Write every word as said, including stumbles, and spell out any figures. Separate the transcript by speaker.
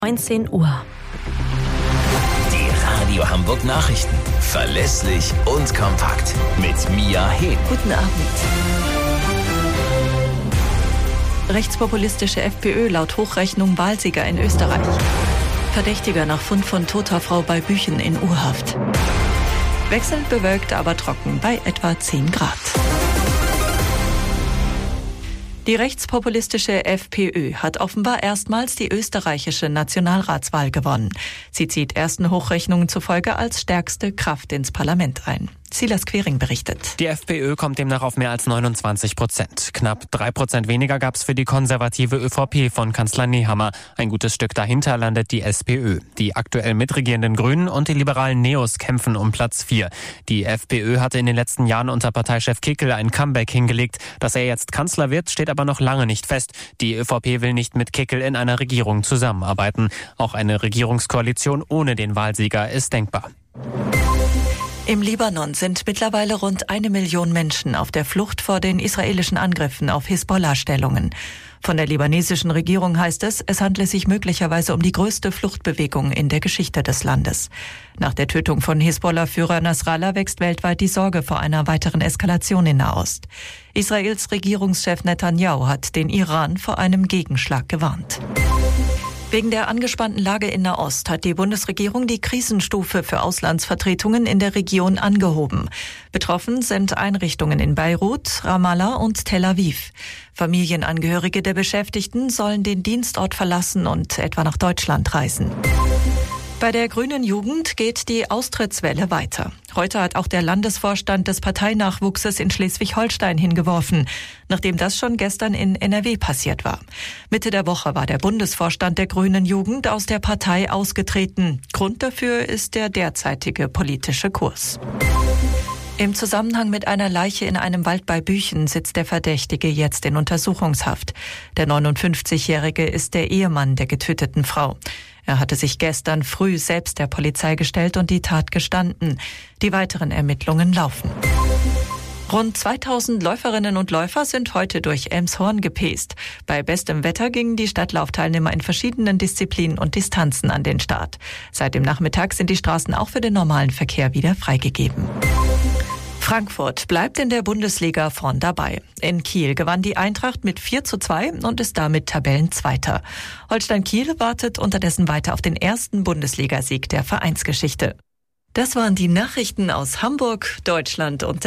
Speaker 1: neunzehn Uhr.
Speaker 2: Die Radio Hamburg Nachrichten. Verlässlich und kompakt. Mit Mia Hehn.
Speaker 1: Guten Abend. Rechtspopulistische FPÖ laut Hochrechnung Wahlsieger in Österreich. Verdächtiger nach Fund von toter Frau bei Büchen in U-Haft. Wechselnd bewölkt, aber trocken bei etwa zehn Grad. Die rechtspopulistische FPÖ hat offenbar erstmals die österreichische Nationalratswahl gewonnen. Sie zieht ersten Hochrechnungen zufolge als stärkste Kraft ins Parlament ein. Silas Quering berichtet.
Speaker 3: Die FPÖ kommt demnach auf mehr als neunundzwanzig Prozent. Knapp drei Prozent weniger gab es für die konservative ÖVP von Kanzler Nehammer. Ein gutes Stück dahinter landet die SPÖ. Die aktuell mitregierenden Grünen und die liberalen Neos kämpfen um Platz vier. Die FPÖ hatte in den letzten Jahren unter Parteichef Kickl ein Comeback hingelegt. Dass er jetzt Kanzler wird, steht aber noch lange nicht fest. Die ÖVP will nicht mit Kickl in einer Regierung zusammenarbeiten. Auch eine Regierungskoalition ohne den Wahlsieger ist denkbar.
Speaker 1: Im Libanon sind mittlerweile rund eine Million Menschen auf der Flucht vor den israelischen Angriffen auf Hisbollah-Stellungen. Von der libanesischen Regierung heißt es, es handle sich möglicherweise um die größte Fluchtbewegung in der Geschichte des Landes. Nach der Tötung von Hisbollah-Führer Nasrallah wächst weltweit die Sorge vor einer weiteren Eskalation in Nahost. Israels Regierungschef Netanyahu hat den Iran vor einem Gegenschlag gewarnt. Wegen der angespannten Lage in Nahost hat die Bundesregierung die Krisenstufe für Auslandsvertretungen in der Region angehoben. Betroffen sind Einrichtungen in Beirut, Ramallah und Tel Aviv. Familienangehörige der Beschäftigten sollen den Dienstort verlassen und etwa nach Deutschland reisen. Bei der Grünen Jugend geht die Austrittswelle weiter. Heute hat auch der Landesvorstand des Parteinachwuchses in Schleswig-Holstein hingeworfen, nachdem das schon gestern in N R W passiert war. Mitte der Woche war der Bundesvorstand der Grünen Jugend aus der Partei ausgetreten. Grund dafür ist der derzeitige politische Kurs. Im Zusammenhang mit einer Leiche in einem Wald bei Büchen sitzt der Verdächtige jetzt in Untersuchungshaft. Der neunundfünfzigjährige ist der Ehemann der getöteten Frau. Er hatte sich gestern früh selbst der Polizei gestellt und die Tat gestanden. Die weiteren Ermittlungen laufen. Rund zweitausend Läuferinnen und Läufer sind heute durch Elmshorn gepäst. Bei bestem Wetter gingen die Stadtlaufteilnehmer in verschiedenen Disziplinen und Distanzen an den Start. Seit dem Nachmittag sind die Straßen auch für den normalen Verkehr wieder freigegeben. Frankfurt bleibt in der Bundesliga vorn dabei. In Kiel gewann die Eintracht mit vier zu zwei und ist damit Tabellenzweiter. Holstein Kiel wartet unterdessen weiter auf den ersten Bundesligasieg der Vereinsgeschichte. Das waren die Nachrichten aus Hamburg, Deutschland und